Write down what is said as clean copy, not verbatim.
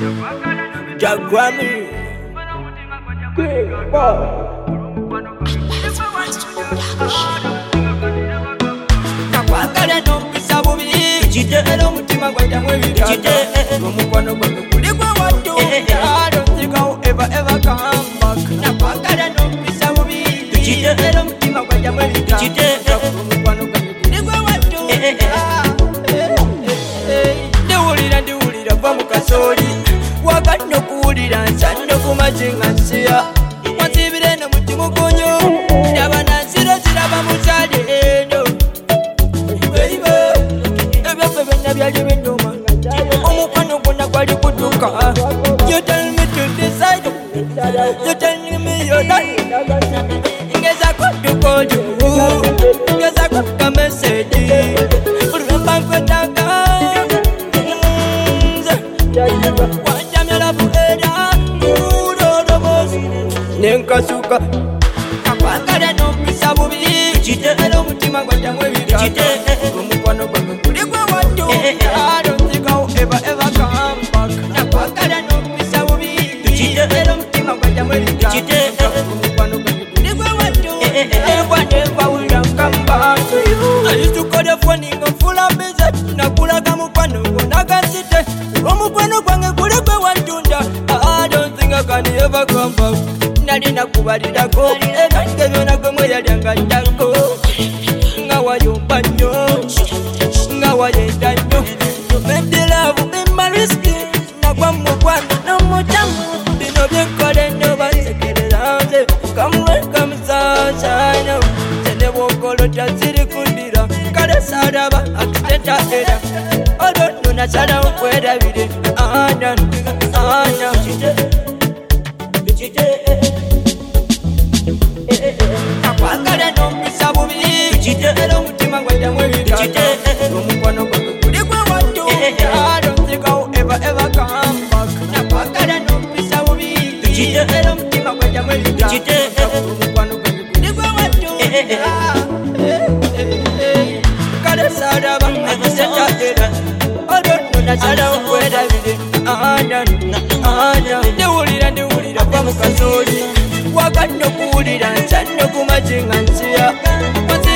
Jagwami. Nakwagala n'ompisa bubi era omutima gwajja mwebigata omukwano gwange guli gwe wattu I don't think I'll ever come back. Nakwagala n'ompisa bubi era omutima gwajja mwebigata omukwano gwange guli gwe wattu ndiwulira va mu kasooli wakati n'okuwulira nsanno ku mazinga nsiya wansibire no mutima ogonyo ndaba nansira ziraba mukyali eno ebyaffe byonna byali binnuma omukwano gwonna gwali kutuka. You tell me to decide, you tell me you're done. Ngezako to call you, ngezako ka message uramba nkwetaka wajamyala buera urodobozi nenkasuka. Nakwagala n'ompisa bubi era omutima gwajja mwebigata omukwano gwange guli gwe wattu I don't think I'll ever come back. Nakwagala n'ompisa bubi era omutima gwajja mwebigata omukwano gwange guli gwe wattu never will come back to you. I used to call the phone ngo full of busy nakulaga mukwano nagasite omukwano gwange guli gwe wattunda I don't think I can ever come back. Nali nakubalirako era ngebyona gwe mweyalyanga ddako nga wayomba nnyo nga wayenda nnyo medelavu emmariski nagwa mukwano n'omutamu bino byenkole nobansekerera nze kamwekamusasana zenebwokolota ziri kundira kale salaba akiteta era olwono nasalawo kwerabire ana nakwagala n'ompisa bubi era omutima gwajja mwebigata omukwano gwange guli gwe wattu I don't think I'll ever come back. Nakwagala n'ompisa bubi era omutima gwajja mwebigata omukwano gwange guli gwe wattu kale salaba akiseta era olwono nasalawo kwerabire ndiwulira va mu kasooli wakati n'okuwulira nsanno ku mazinga nsiya